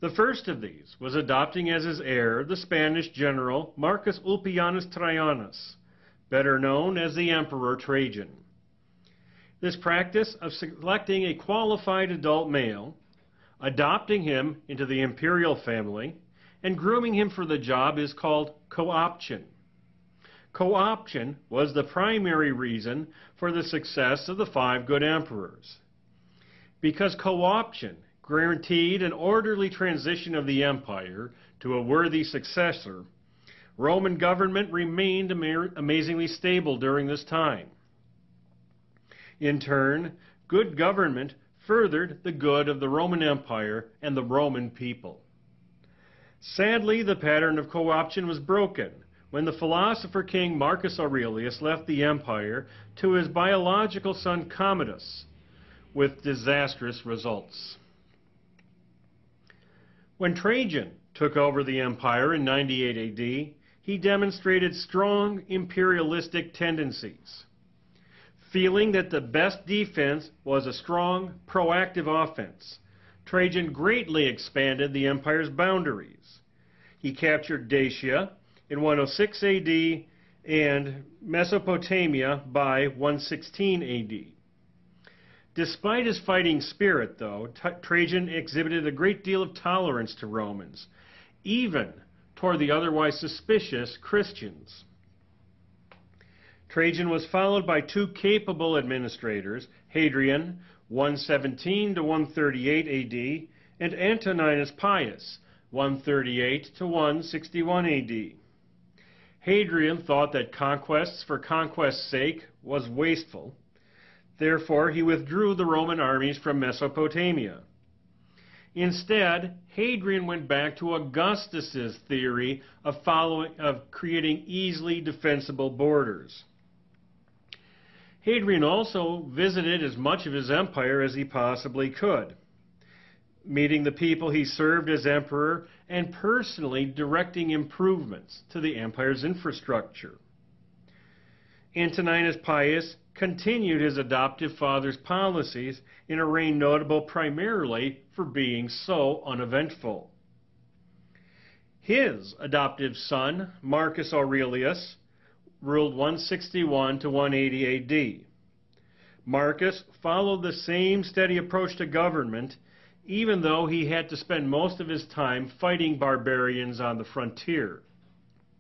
The first of these was adopting as his heir the Spanish general Marcus Ulpianus Traianus, better known as the Emperor Trajan. This practice of selecting a qualified adult male, adopting him into the imperial family, and grooming him for the job is called co-option. Co-option was the primary reason for the success of the 5 good emperors. Because co-option guaranteed an orderly transition of the empire to a worthy successor, Roman government remained amazingly stable during this time. In turn, good government furthered the good of the Roman Empire and the Roman people. Sadly, the pattern of co-option was broken when the philosopher king Marcus Aurelius left the empire to his biological son Commodus, with disastrous results. When Trajan took over the empire in 98 AD, he demonstrated strong imperialistic tendencies. Feeling that the best defense was a strong, proactive offense, Trajan greatly expanded the empire's boundaries. He captured Dacia in 106 AD and Mesopotamia by 116 AD. Despite his fighting spirit, though, Trajan exhibited a great deal of tolerance to Romans, even toward the otherwise suspicious Christians. Trajan was followed by 2 capable administrators, Hadrian, 117 to 138 AD, and Antoninus Pius, 138 to 161 AD. Hadrian thought that conquests for conquest's sake was wasteful. Therefore, he withdrew the Roman armies from Mesopotamia. Instead, Hadrian went back to Augustus's theory of creating easily defensible borders. Hadrian also visited as much of his empire as he possibly could, meeting the people he served as emperor and personally directing improvements to the empire's infrastructure. Antoninus Pius continued his adoptive father's policies in a reign notable primarily for being so uneventful. His adoptive son, Marcus Aurelius, ruled 161 to 180 AD. Marcus followed the same steady approach to government, even though he had to spend most of his time fighting barbarians on the frontier.